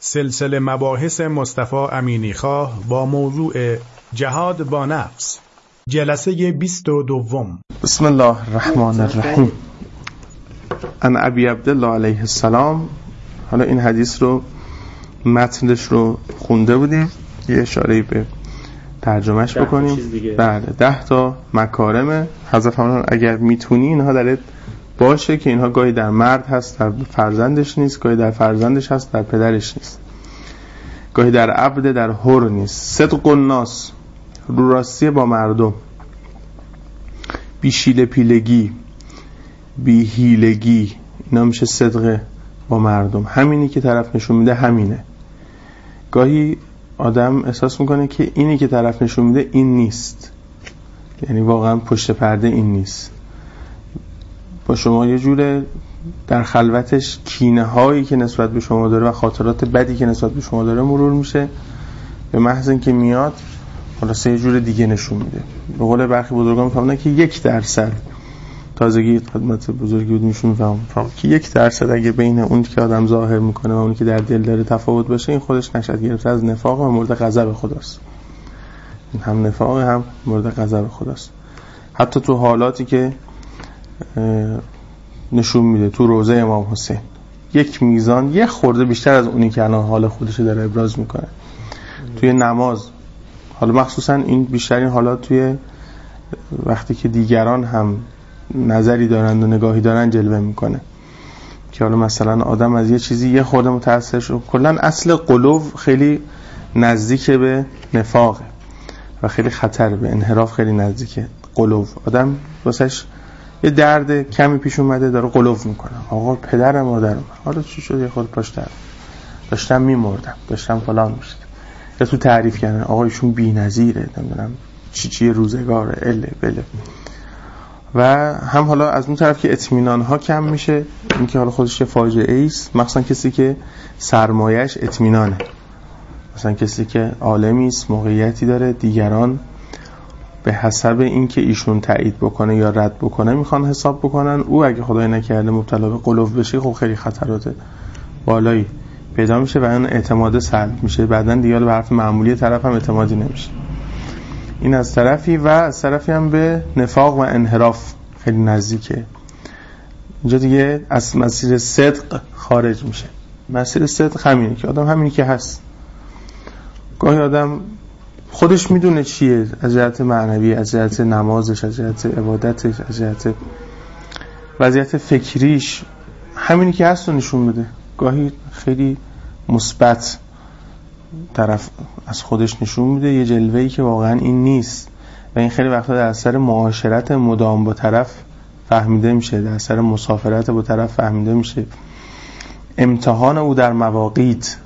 سلسله مباحث مصطفی امینیخواه با موضوع جهاد با نفس، جلسه 22. بسم الله الرحمن الرحیم. عن ابی عبدالله علیه السلام. حالا این حدیث رو متنش رو خونده بودیم، یه اشاره‌ای به ترجمهش بکنیم. بله، 10 تا مکارم حضرت فرمودن اگر میتونی اینها درت باشه که اینها گاهی در مرد هست در فرزندش نیست، گاهی در فرزندش هست در پدرش نیست، گاهی در عبد در حر نیست. صدق الناس، رو راستی با مردم، بی شیله پیلگی، بی هیلگی، اینا میشه صدق با مردم. همینی که طرف نشون میده همینه. گاهی آدم احساس میکنه که اینی که طرف نشون میده این نیست، یعنی واقعا پشت پرده این نیست. با شما یه جوره در خلوتش کینه هایی که نسبت به شما داره و خاطرات بدی که نسبت به شما داره مرور میشه، به محض اینکه میاد خلاصه یه جور دیگه نشون میده. به قول برخی بزرگان میفهمن که 1% تازگی خدمت بزرگی بود میشون میفهمن که 1% اگه بین اون که آدم ظاهر میکنه و اون که در دل داره تفاوت باشه، این خودش نشد گرفته از نفاق و مورد غضب خداست. این هم نفاق هم مورد غضب خداست. حتی تو حالاتی که نشون میده تو روضه امام حسین یک میزان یه خورده بیشتر از اونی که الان حال خودش داره ابراز میکنه توی نماز، حالا مخصوصا این بیشترین حالات توی وقتی که دیگران هم نظری دارند و نگاهی دارن جلوه میکنه، که حالا مثلا آدم از یه چیزی یه خورده متاثر شد. کلا اصل قلوب خیلی نزدیک به نفاقه و خیلی خطر به انحراف خیلی نزدیکه. قلوب آدم واسش یه درد کمی پیش اومده داره قلوب میکنه، آقا پدر مادرم حالا چی شد، یه خورده پاش درد داشتم میمردم، داشتم فلان میشد، یا تو تعریف کردن آقا ایشون بی‌نظیره، نمیدونم چی روزگاره اله بله. و هم حالا از اون طرف که اطمینان ها کم میشه، این که حالا خودش یه فاجعه است، مخصوصا کسی که سرمایه‌اش اطمینانه، مثلا کسی که عالمی است، موقعیتی داره، دیگران به حسب این که ایشون تایید بکنه یا رد بکنه میخوان حساب بکنن. او اگه خدای نکرده مبتلا به قلوب بشه، خب خیلی خطرات بالایی پیدا میشه و اون اعتماد سلب میشه، بعدن دیگه به حرف معمولی طرف هم اعتمادی نمیشه. این از طرفی، و از طرفی هم به نفاق و انحراف خیلی نزدیکه. اینجا دیگه از مسیر صدق خارج میشه. مسیر صدق همینه که آدم همینی که هست. گاهی آدم خودش میدونه چیه، از جهت معنوی، از جهت نمازش، از جهت عبادتش، از جهت وضعیت فکریش، همینی که هست رو نشون بده. گاهی خیلی مثبت طرف از خودش نشون میده، یه جلوه‌ای که واقعا این نیست، و این خیلی وقتا در اثر معاشرت مدام با طرف فهمیده میشه، در اثر مسافرت با طرف فهمیده میشه، امتحان او در مواقیت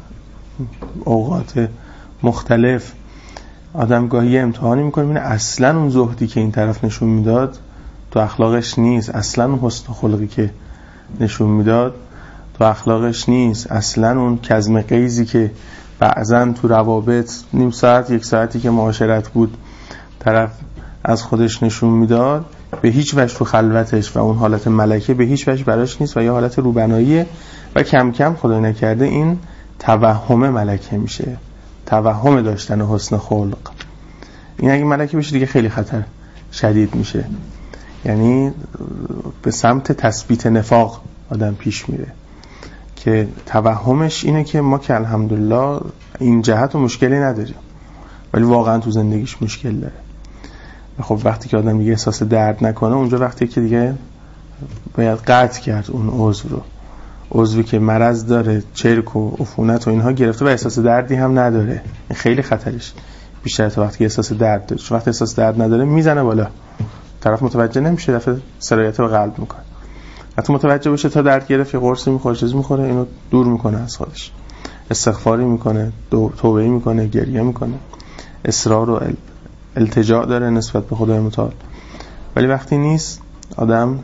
اوقات مختلف. آدم گاهی امتحانی میکنه ببینه اصلا اون زهدی که این طرف نشون میداد تو اخلاقش نیست، اصلا اون حسن خلقی که نشون میداد تو اخلاقش نیست، اصلا اون کظم غیظی که بعضن تو روابط نیم ساعت یک ساعتی که معاشرت بود طرف از خودش نشون میداد، به هیچ وجه تو خلوتش و اون حالت ملکه به هیچ وجه براش نیست و یه حالت روبناییه، و کم کم خدای نکرده این توهم ملکه میشه، توهم داشتن حسن خلق. این اگه ملکه بشه دیگه خیلی خطر شدید میشه، یعنی به سمت تثبیت نفاق آدم پیش میره، که توهمش اینه که ما که الحمدلله این جهت و مشکلی نداریم، ولی واقعا تو زندگیش مشکل داره. خب وقتی که آدم دیگه احساس درد نکنه، اونجا وقتی که دیگه باید قطع کرد اون عضو رو، عضوی که مرض داره، چرک و عفونت و اینها گرفته و احساس دردی هم نداره، این خیلی خطرش بیشتر تا وقتی که احساس درد داره. چون وقتی احساس درد نداره میزنه بالا، طرف متوجه نمیشه، دفعه سرایت به قلب میکنه. حتی متوجه بشه تا درد گرفت یه قرصی میخوره، چیزی میخوره، اینو دور میکنه از خودش، استغفاری میکنه، توبه میکنه، گریه میکنه، اصرار و التجا داره نسبت به خدای متعال. ولی وقتی نیست آدم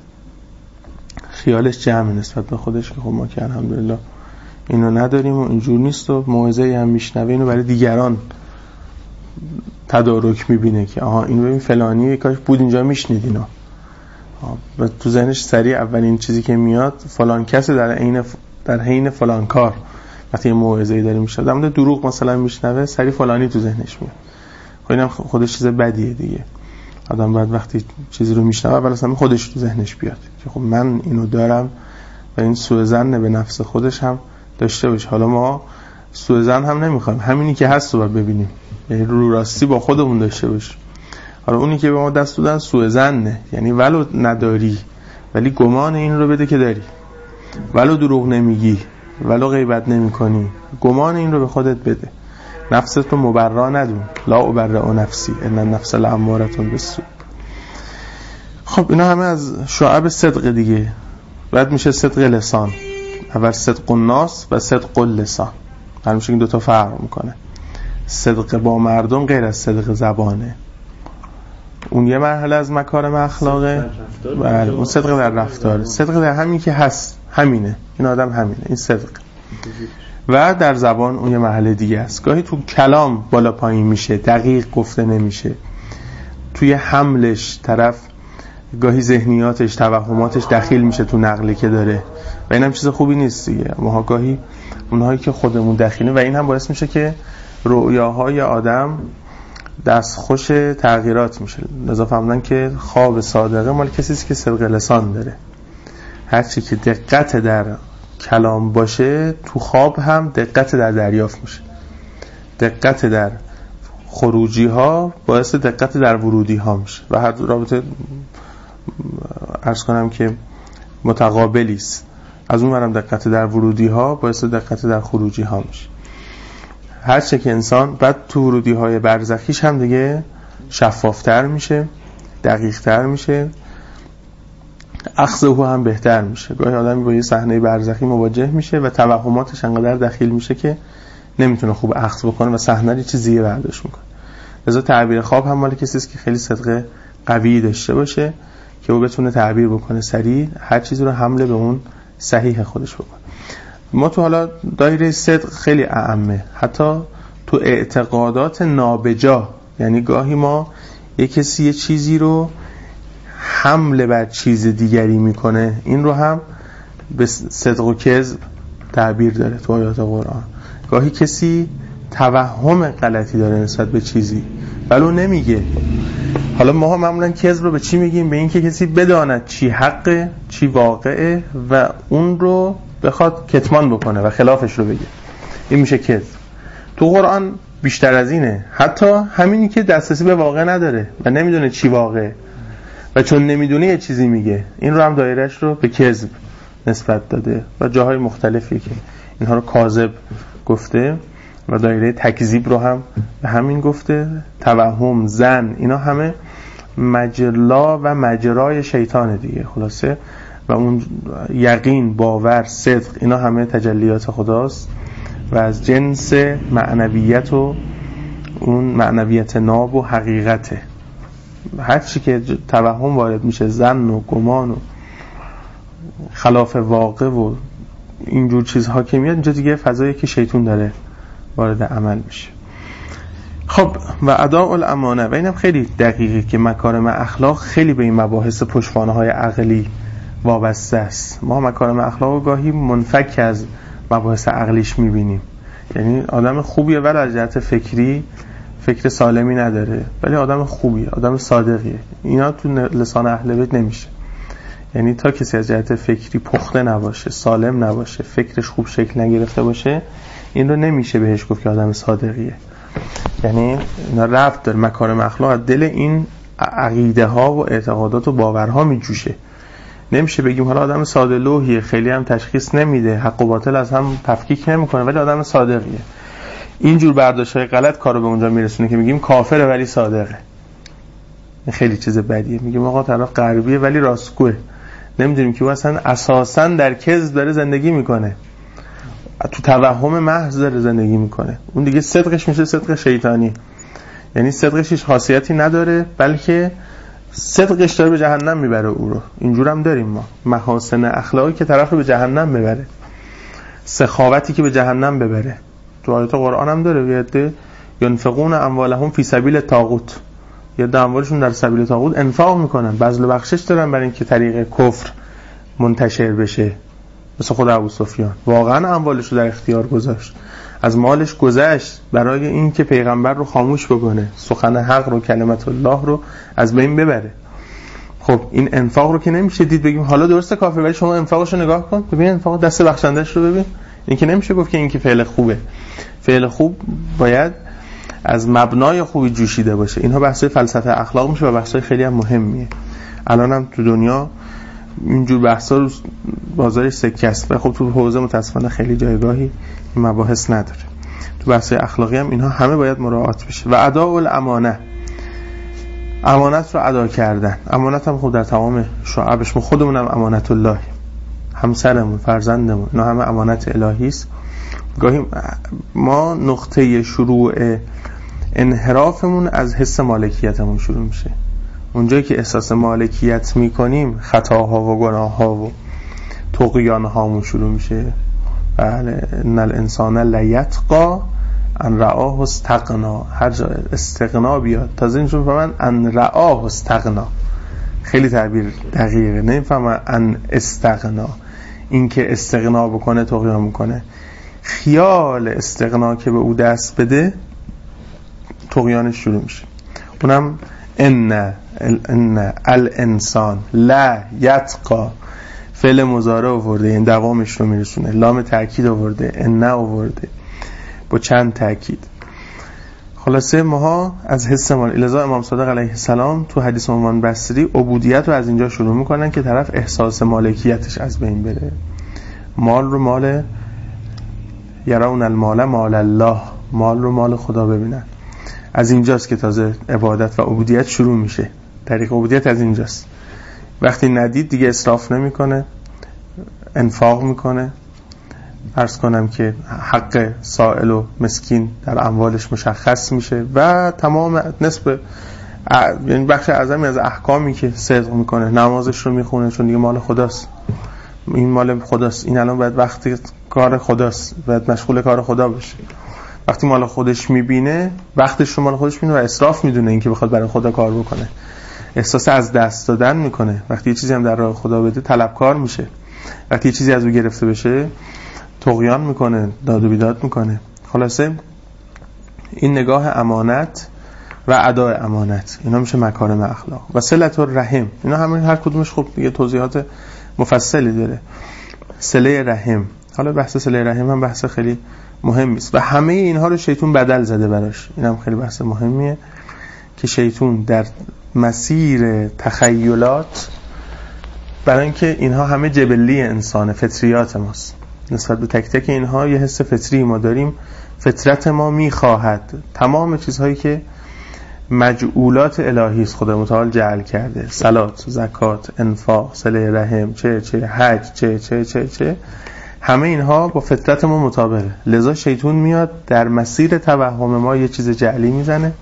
خیالش جمع نسبت به خودش که خب ما که الحمدلله اینو نداریم و اینجور نیست، و موعظه هم میشنوه اینو برای دیگران تدارک میبینه که آها اینو ببین فلانی کاش بود اینجا میشنید اینا، و تو ذهنش سریع اولین چیزی که میاد فلان کس در حین فلان کار، وقتی یه موعظه‌ای داره میشه در مورد دروغ مثلا میشنوه، سری فلانی تو ذهنش میاد. خب اینم خودش چیز بدیه دیگه. آدم باید وقتی چیزی رو میشنوه اول اصلا خودش تو ذهنش بیاد که خب من اینو دارم و این سوء ظن به نفس خودش هم داشته باشه. حالا ما سوء ظن هم نمیخوایم، همینی که هست رو باید ببینیم، یعنی رو راستی با خودمون داشته باشیم. حالا اونی که به ما دست دادن سوء ظنه، یعنی ولو نداری ولی گمان این رو بده که داری، ولو دروغ نمیگی، ولو غیبت نمیکنی، گمان این رو به خودت بده. نفست رو مبرا ندون، لا ابرئ نفسی ان النفس لاماره بالسوء. خب اینا همه از شعب صدق دیگه. بعد میشه صدق لسان. اول صدق الناس و صدق اللسان. همیشه این دوتا فرق میکنه. صدق با مردم غیر از صدق زبانه. اون یه مرحله از مکارم اخلاقه. بله، اون صدق در رفتاره. صدق در همین که هست، همینه. این آدم همینه، این صدق. و در زبان اون یه مرحله دیگه است. گاهی تو کلام بالا پایین میشه، دقیق گفته نمیشه. توی حملش طرف گاهی ذهنیاتش، توهماتش دخیل میشه تو نقلی که داره و این هم چیز خوبی نیست دیگه. ما گاهی اونهایی که خودمون دخیله و این هم باعث میشه که رؤیاهای آدم دستخوش تغییرات میشه. لذا فهمدن که خواب صادقه مال کسی است که صدق لسان داره. هرچی که دقت در کلام باشه تو خواب هم دقت در دریافت میشه. دقت در خروجی ها باعث دقت در ورودی ها میشه و هر رابطه عرض کنم که متقابلی است. از اون ورم دقت در ورودی ها باعث دقت در خروجی ها میشه. هر چه که انسان بعد تو ورودی های برزخیش هم دیگه شفافتر میشه، دقیقتر میشه، اخذه هم بهتر میشه. گاهی آدمی با یه صحنه برزخی مواجه میشه و توهماتش انقدر دخیل میشه که نمیتونه خوب اخذ بکنه و صحنه رو چیزی برداشت میکنه. لذا تعبیر خواب هم مال کسی است که خیلی صدق قوی داشته باشه که او بتونه تعبیر بکنه سریع، هر چیزی رو حمله به اون صحیح خودش بکنه. ما تو حالا دایره صدق خیلی اعمه، حتی تو اعتقادات نابجا. یعنی گاهی ما یه کسی یه چیزی رو حمله بر چیز دیگری میکنه، این رو هم به صدق و کذب تعبیر داره تو آیات قرآن. گاهی کسی توهم غلطی داره نسبت به چیزی ولو نمیگه. حالا ما معمولا کذب رو به چی میگیم؟ به این که کسی بداند چی حقه، چی واقعه و اون رو بخواد کتمان بکنه و خلافش رو بگه. این میشه کذب. تو قرآن بیشتر از اینه. حتی همینی که دسترسی به واقع نداره و نمیدونه چی واقعه و چون نمیدونه یه چیزی میگه، این رو هم دایرهش رو به کذب نسبت داده و جاهای مختلفی که اینها رو کاذب گفته و دایره تکذیب رو هم به همین گفته. توهم، ظن، اینا همه مجلا و مجرای شیطان دیگه خلاصه. و اون یقین، باور، صدق، اینا همه تجلیات خداست و از جنس معنویت و اون معنویت ناب و حقیقته. هر چی که توهم وارد میشه، ظن و گمان و خلاف واقع و اینجور چیزها که میاد، اینجا دیگه فضایی که شیطان داره وارد عمل میشه. خب و اداء الامانه، و اینم خیلی دقیقه که مکارم اخلاق خیلی به این مباحث پشتوانه های عقلی وابسته است. ما مکارم اخلاق گاهی منفک از مباحث عقلیش میبینیم. یعنی آدم خوبیه ولی از جهت فکری فکر سالمی نداره، ولی آدم خوبیه، آدم صادقیه. اینا تو لسان اهل بیت نمیشه. یعنی تا کسی از جهت فکری پخته نباشه، سالم نباشه، فکرش خوب شکل نگرفته باشه، این رو نمیشه بهش گفت که آدم صادقیه. یعنی اینا ربط داره. مکارم اخلاق از دل این عقیده ها و اعتقادات و باورها میجوشه. نمیشه بگیم حالا آدم ساده لوحیه، خیلی هم تشخیص نمیده، حق و باطل از هم تفکیک نمیکنه، ولی آدم صادقیه. اینجور برداشت‌های غلط کارو به اونجا میرسونه که میگیم کافره ولی صادقه. این خیلی چیز بدیه. میگیم آقا طرف غربیه ولی راستگوئه. نمیدونیم که او اصلا اساساً در کذب داره زندگی میکنه، تو توهم محض داره زندگی میکنه. اون دیگه صدقش میشه صدق شیطانی. یعنی صدقش هیچ خاصیتی نداره، بلکه صدقش داره به جهنم میبره او رو. اینجور هم داریم ما محاسن اخلاقی که طرف رو به جهنم ببره، سخاوتی که به جهنم ببره. تو آیات قرآن هم داره یه ينفقون اموالهم فی سبیل الطاغوت، یه اموالشون در سبیل طاغوت انفاق میکنن، بذل و بخشش دارن برای اینکه طریق کفر منتشر بشه مثل خود ابو سفیان واقعا اموالش رو در اختیار گذاشت، از مالش گذشت برای این که پیغمبر رو خاموش بکنه، سخن حق رو، کلمت الله رو از بین ببره. خب این انفاق رو که نمیشه دید بگیم حالا درسته کافر، ولی شما انفاقش رو نگاه کن، ببین انفاق دست بخشندش رو ببین. این که نمیشه گفت که این که فعل خوبه. فعل خوب باید از مبنای خوبی جوشیده باشه. اینها بحث فلسفه اخلاق میشه و بحثای خیلی هم مهمیه. الان هم تو دنیا اینجور بحثا رو بازارش سکه است و خب تو حوزه متاسفانه خیلی جایگاهی این مباحث نداره. تو بحث اخلاقی هم اینها همه باید مراعات بشه. و اداء الامانه، امانت رو ادا کردن. امانت هم خود در تمام شعبش، ما خودمون هم امانت الله، همسرمون، فرزندمون، اینا همه امانت الهی است. گاهی ما نقطه شروع انحرافمون از حس مالکیتمون شروع میشه. اونجایی که احساس مالکیت میکنیم خطاها و گناهها و طغیانهامون شروع میشه. بله ان الانسان لیطغی ان رآه استغنا. هر جا استغنا بیاد تازه اینجور میفهمن ان رآه استغنا. خیلی تعبیر دقیقه، نمیفهمن ان استغنا. این که استغنا بکنه طغیان میکنه. خیال استغنا که به او دست بده طغیانش شروع میشه. اونم ان الانسان لا یطغی، فعل مضارع آورده، این دوامش رو میرسونه، لام تاکید آورده، ان آورده با چند تاکید. خلاصه ماها از حس مال، لذا امام صادق علیه السلام تو حدیث نعمان بصری عبودیت رو از اینجا شروع میکنن که طرف احساس مالکیتش از بین بره. مال رو مال یرون المال مال الله، مال رو مال خدا ببینن. از اینجاست که تازه عبادت و عبودیت شروع میشه. طریق عبودیت از اینجاست. وقتی ندید دیگه اسراف نمیکنه، انفاق میکنه. عرض کنم که حق سائل و مسکین در اموالش مشخص میشه و تمام نسب، یعنی بخش اعظمی از احکامی که صدق میکنه، نمازش رو میخونه چون دیگه مال خداست، این مال خداست، این الان باید وقتی کار خداست، باید مشغول کار خدا بشه. وقتی مال خودش میبینه وقتش رو مال خودش میبینه و اسراف میدونه این که بخواد برای خدا کار بکنه. احساس از دست دادن میکنه. وقتی یه چیزی هم در راه خدا بده طلبکار میشه. وقتی یه چیزی از او گرفته بشه طغیان میکنه، داد و بیداد میکنه. خلاصه این نگاه امانت و ادای امانت، اینا میشه مکارم اخلاق. و صلت الرحم، اینا همین هر کدومش خب یه توضیحات مفصلی داره. صله رحم، حالا بحث صله رحم هم بحث خیلی مهمی است و همه اینها رو شیطان بدل زده براش. اینم خیلی بحث مهمیه که شیطان در مسیر تخیلات، برای اینکه اینها همه جبلی انسان، فطریات ماست، نسبت به تک تک اینها یه حس فطری ما داریم. فطرت ما میخواهد تمام چیزهایی که مجعولات الهی است خدا متعال جعل کرده، صلات، زکات، انفاق، صله رحم، چه حج، چه همه اینها با فطرت ما مطابقه. لذا شیطان میاد در مسیر توهم ما یه چیز جعلی میزنه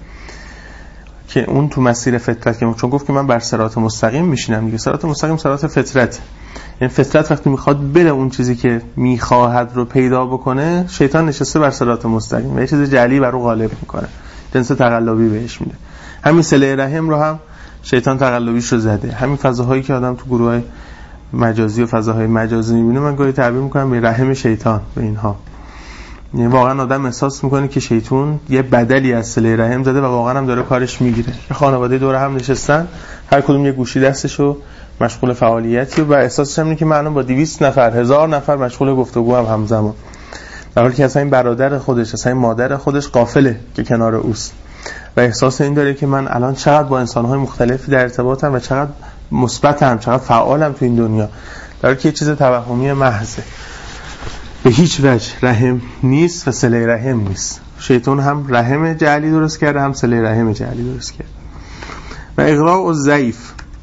که اون تو مسیر فطرت، که چون گفت که من بر صراط مستقیم میشینم دیگه. صراط مستقیم صراط فطرت، یعنی فطرت وقتی میخواد بره اون چیزی که میخواهد رو پیدا بکنه، شیطان نشسته بر صراط مستقیم و یه چیز جعلی بر او غالب میکنه، جنس تقلبی بهش میده. همین صله رحم رو هم شیطان تقلبیش رو زده. همین فضاهایی که آدم تو گروهای مجازی و فضاهای مجازی میبینه، من گاهی تعبیر میکنم به رحم شیطان به اینها. یعنی واقعا آدم احساس میکنه که شیطان یه بدلی از صله رحم زده و واقعا هم داره کارش میگیره. خانواده دور هم نشستن، هر کدوم یه گوشی دستشو مشغول فعالیتی و احساسش هم اینه که من با 200 نفر 1000 نفر مشغول گفتگو هم همزمان، در حالی که اصلا این برادر خودش، اصلا این مادر خودش غافله که کنار اوست و احساس این داره که من الان چقدر با انسان‌های مختلفی در ارتباطم و چقدر مثبتم، چقدر فعالم تو این دنیا، در حالی که یه چیز توهمی محضه. به هیچ وجه رحم نیست و صله رحم نیست. شیطان هم رحم جعلی درست کرده، هم صله رحم جعلی درست کرده. و اغراء الضیف،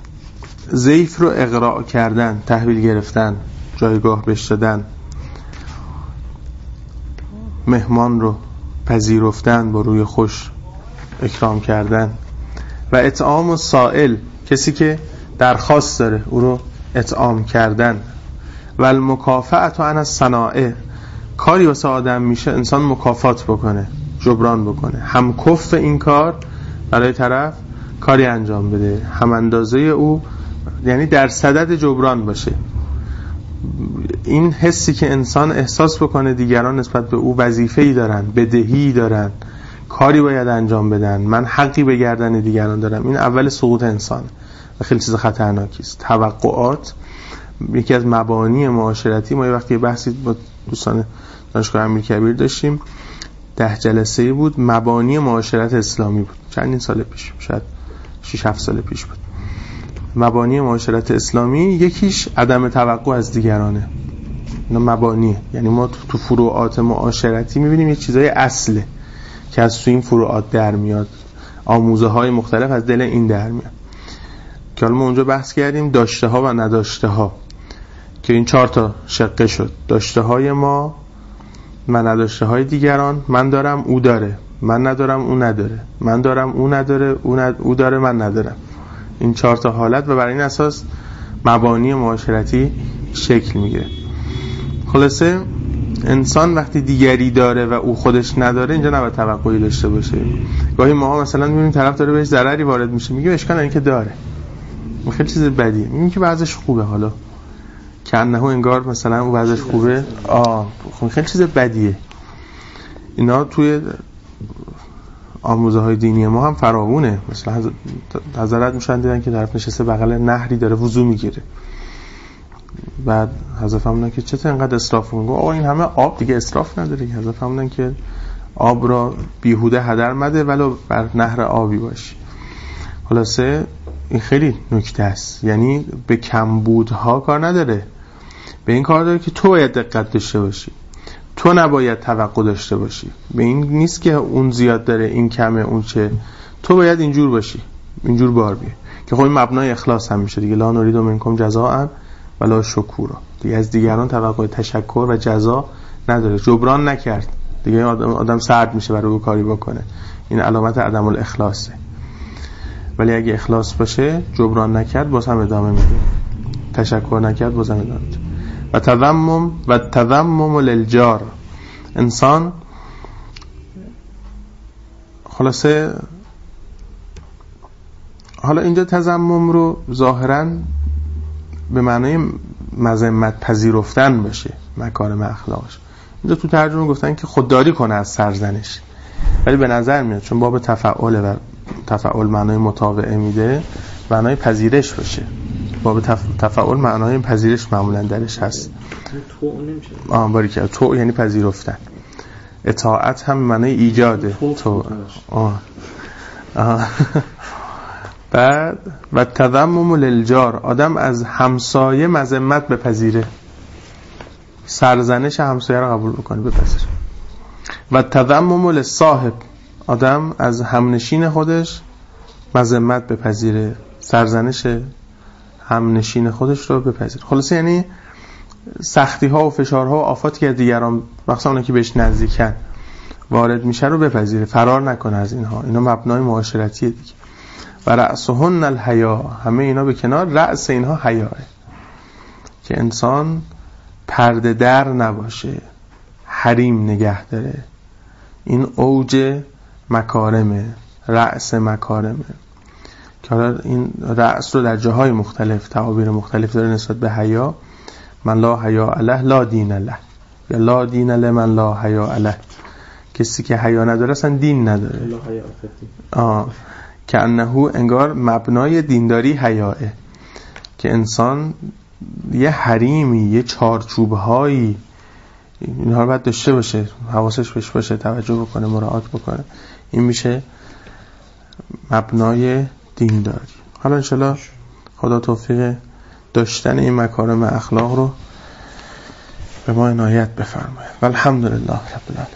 ضیف رو اغراء کردن، تحویل گرفتن، جایگاه بهش دادن، مهمان رو پذیرفتن، با روی خوش اکرام کردن. و اطعام السائل، کسی که درخواست داره او رو اطعام کردن. و المکافأة عن الصنائع، کاری واسه آدم میشه انسان مکافات بکنه، جبران بکنه، هم کف این کار برای طرف کاری انجام بده، هم اندازه او، یعنی در صدد جبران باشه. این حسی که انسان احساس بکنه دیگران نسبت به او وظیفه‌ای دارن، بدهی دارن، کاری باید انجام بدن، من حقی به گردن دیگران دارم، این اول سقوط انسان و خیلی چیز خطرناکی است. توقعات یکی از مبانی معاشرتی. ما یه وقتی بحثی با دوستان دانشگاه امیرکبیر داشتیم، 10 جلسه‌ای بود، مبانی معاشرت اسلامی بود، چندین سال پیش، شاید 6-7 سال پیش بود. مبانی معاشرت اسلامی یکیش عدم توقع از دیگرانه. اینا مبانیه، یعنی ما تو فروعات معاشرتی می‌بینیم یه چیزای اصله که از تو این فروعات در میاد، آموزه های مختلف از دل این در میاد، که حالا ما اونجا بحث کردیم داشته ها و نداشته ها، که این 4 تا شقه شد. داشته های ما و نداشته های دیگران، من دارم او داره، من ندارم او نداره، من دارم او نداره، او داره من ندارم. این 4 تا حالت و برای این اساس مبانی معاشرتی شکل میگیره. خلاصه انسان وقتی دیگری داره و او خودش نداره، اینجا نباید توقعی داشته باشه. گاهی ما مثلا میبینیم طرف داره بهش ضرری وارد میشه، میگه اشکال نداره که داره، خیلی چیز بدیه، میگیم که وضعش خوبه، حالا که انه انگار مثلا اون وضعش خوبه، خیلی چیز بدیه. اینا توی آموزه های دینی ما هم فراوونه. مثلا حضرت میشن دیدن که طرف نشسته بغل نهری داره وضو میگیره، بعد حضرت فرمودن که چطور اینقدر اسراف می‌کنی؟ آقا این همه آب دیگه اسراف نداره. حضرت فرمودن که آب را بیهوده هدر مده ولو بر نهر آبی باشی. خلاصه این خیلی نکته است، یعنی به کمبودها کار نداره، به این کار داره که تو باید دقت داشته باشی، تو نباید توقع داشته باشی. به این نیست که اون زیاد داره این کمه اون چه، تو باید اینجور باشی، اینجور بار بیه، که خب این مبنای اخلاص هم میشه دیگه. لا نرید منکم جزاء ولا شکورا، دیگه از دیگران توقع تشکر و جزا نداره. جبران نکرد دیگه آدم سرد میشه برای او کاری بکنه، این علامت عدم الاخلاصه. ولی اگه اخلاص باشه، جبران نکرد باز هم ادامه میده، تشکر نکرد باز هم ادامه میده. و تذمم للجار، انسان خلاصه حالا اینجا تذمم رو ظاهراً به معنای مذمت پذیرفتن باشه، مکارم اخلاقش. اینجا تو ترجمه گفتن که خودداری کنه از سرزنش، ولی به نظر میاد چون باب تفعول و تفعول معنای مطاوعه میده، معنای پذیرش باشه. باب تفعول معنای پذیرش معمولا درش هست. تو نمیشه. باریکه تو یعنی پذیرفتن. اطاعت هم معنای ایجاده. تو بعد و تذمم للجار، آدم از همسایه مذمت بپذیره، سرزنش همسایه رو قبول بکنه، بپذیره. و تذمم للصاحب، آدم از همنشین خودش مذمت بپذیره، سرزنش همنشین خودش رو بپذیره. خلاصه یعنی سختی ها و فشارها و آفاتی که دیگران مخصوصا اونایی که بهش نزدیکن وارد میشه رو بپذیره، فرار نکنه از اینها. اینا مبنای معاشرتیه دیگه. و رأسهن الحیا، همه اینا به کنار، رأس اینها حیاه، که انسان پرده در نباشه، حریم نگه داره. این اوج مکارمه، رأس مکارمه، که حالا این رأس رو در جاهای مختلف تعابیر مختلف داره نسبت به حیا. من لا حیا علیه لا دین له، یا لا دین له من لا حیا علیه، کسی که حیا نداره اصلا دین نداره. که انه انگار مبنای دینداری حیاه، که انسان یه حریمی، یه چارچوبهایی اینها رو باید داشته باشه، حواسش بهش باشه، توجه بکنه، مراعات بکنه. این میشه مبنای دینداری. حالا انشالله خدا توفیق داشتن این مکارم اخلاق رو به ما عنایت بفرماید. والحمدلله رب العالمین.